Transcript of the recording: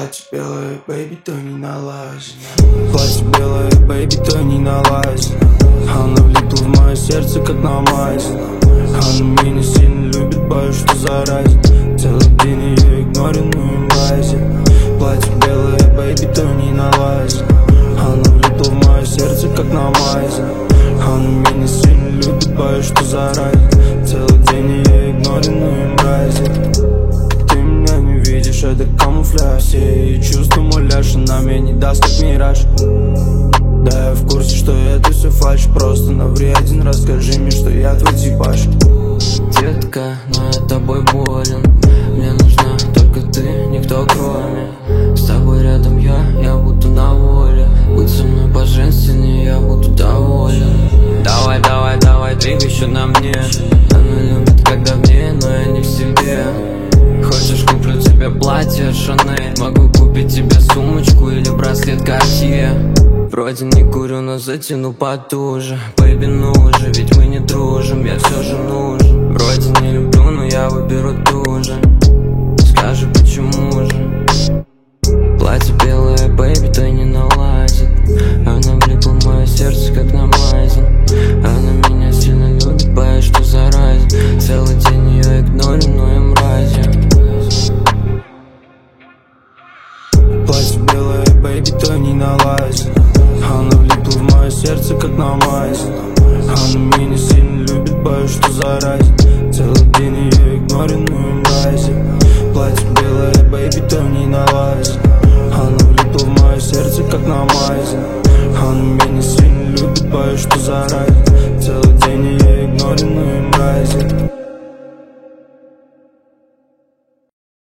Платье белое, бэйби, то не налазит. Платье белое, бэйби, то не налазит. Она влипла в мое сердце, как намазина. Она меня сильно любит, боюсь, что заразит. Целый день ее игнорю, ну и мразит. Платье белое, бэйби, то не налазит. Она влипла в мое сердце, как намазина. Она меня сильно любит, боюсь, что заразит. Целый день ее игнорю, ну и мразит. Ты меня не видишь, это камуфляж. Все ее чувства муляж, она мне не даст, как мираж. Да, я в курсе, что это все фальшь. Просто навреден, расскажи мне, что я твой типаж. Детка, но я тобой болен. Мне нужна только ты, никто кроме. С тобой рядом я буду на воле. Будь со мной по-женственнее, я буду доволен. Давай, давай, давай, двигай еще на мне. Она любит, когда в ней, но я не в себе. Хочешь, куплю тебе платье Шанель. Могу купить тебе сумочку или браслет Cartier. Вроде не курю, но затяну потуже. Бэйби, ну же, ведь мы не дружим. Я все же нужен. Вроде не люблю, но я выберу ту же. Скажи, почему же? Платье белое, бэйби, то не налазит. Она влипла в мое сердце, как намазин. Она меня сильно любит, боюсь, что заразит. Целый день ее игнорю, но я мразь. Платье белое, бэйби, то не налазит. Она влипла в мое сердце, как намазин. Она меня сильно любит, боюсь, что заразит. Целый день ее игнорю, ну и мразит. Платье белое, бэйби, то не налазит. Она влипла в мое сердце, как намазин. Она меня сильно любит, боюсь, что заразит. Целый день ее игнорю, ну и мразит.